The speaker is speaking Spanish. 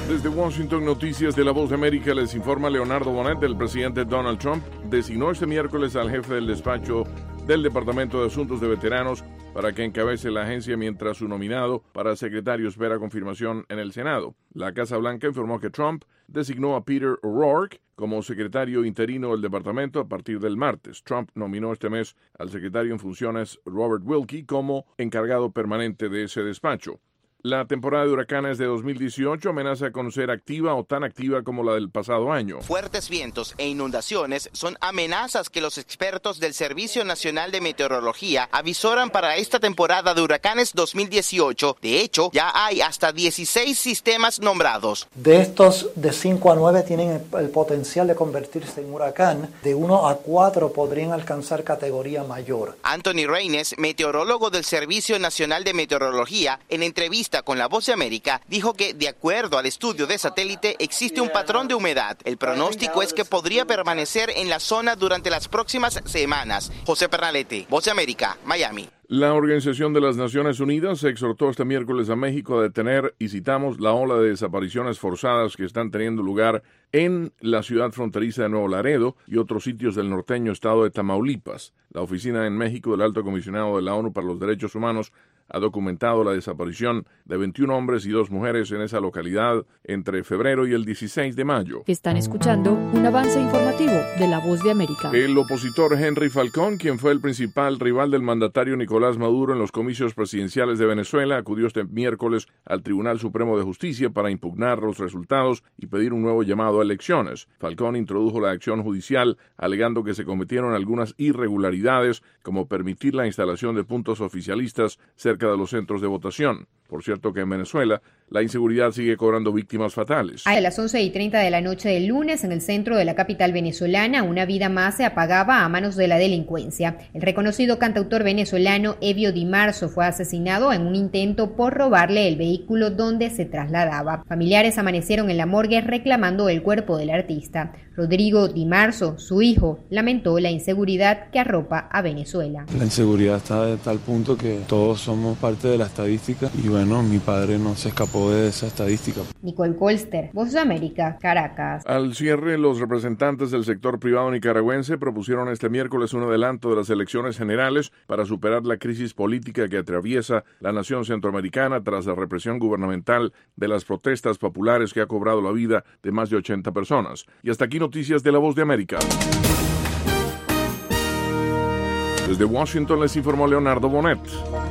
Desde Washington, Noticias de La Voz de América, les informa Leonardo Bonet. El presidente Donald Trump designó este miércoles al jefe del despacho del Departamento de Asuntos de Veteranos para que encabece la agencia, mientras su nominado para secretario espera confirmación en el Senado. La Casa Blanca informó que Trump designó a Peter O'Rourke como secretario interino del departamento a partir del martes. Trump nominó este mes al secretario en funciones Robert Wilkie como encargado permanente de ese despacho. La temporada de huracanes de 2018 amenaza con ser activa o tan activa como la del pasado año. Fuertes vientos e inundaciones son amenazas que los expertos del Servicio Nacional de Meteorología avisoran para esta temporada de huracanes 2018. De hecho, ya hay hasta 16 sistemas nombrados. De estos, de 5 a 9 tienen el potencial de convertirse en huracán. De 1 a 4 podrían alcanzar categoría mayor. Anthony Reynes, meteorólogo del Servicio Nacional de Meteorología, en entrevista con La Voz de América, dijo que de acuerdo al estudio de satélite existe un patrón de humedad. El pronóstico es que podría permanecer en la zona durante las próximas semanas. José Pernalete, Voz de América, Miami. La Organización de las Naciones Unidas exhortó este miércoles a México a detener, y citamos, la ola de desapariciones forzadas que están teniendo lugar en la ciudad fronteriza de Nuevo Laredo y otros sitios del norteño estado de Tamaulipas. La oficina en México del Alto Comisionado de la ONU para los Derechos Humanos ha documentado la desaparición de 21 hombres y 2 mujeres en esa localidad entre febrero y el 16 de mayo. Están escuchando un avance informativo de La Voz de América. El opositor Henry Falcón, quien fue el principal rival del mandatario Nicolás Maduro en los comicios presidenciales de Venezuela, acudió este miércoles al Tribunal Supremo de Justicia para impugnar los resultados y pedir un nuevo llamado a elecciones. Falcón introdujo la acción judicial alegando que se cometieron algunas irregularidades, como permitir la instalación de puntos oficialistas cerca de los centros de votación. Por cierto que en Venezuela la inseguridad sigue cobrando víctimas fatales. A las 11:30 de la noche del lunes, en el centro de la capital venezolana, una vida más se apagaba a manos de la delincuencia. El reconocido cantautor venezolano Evio Di Marzo fue asesinado en un intento por robarle el vehículo donde se trasladaba. Familiares amanecieron en la morgue reclamando el cuerpo del artista. Rodrigo Di Marzo, su hijo, lamentó la inseguridad que arropa a Venezuela. La inseguridad está de tal punto que todos somos parte de la estadística y bueno, mi padre no se escapó de esa estadística. Nicole Colster, Voz de América, Caracas. Al cierre, los representantes del sector privado nicaragüense propusieron este miércoles un adelanto de las elecciones generales para superar la crisis política que atraviesa la nación centroamericana tras la represión gubernamental de las protestas populares que ha cobrado la vida de más de 80 personas. Y hasta aquí noticias de La Voz de América. Desde Washington les informó Leonardo Bonet.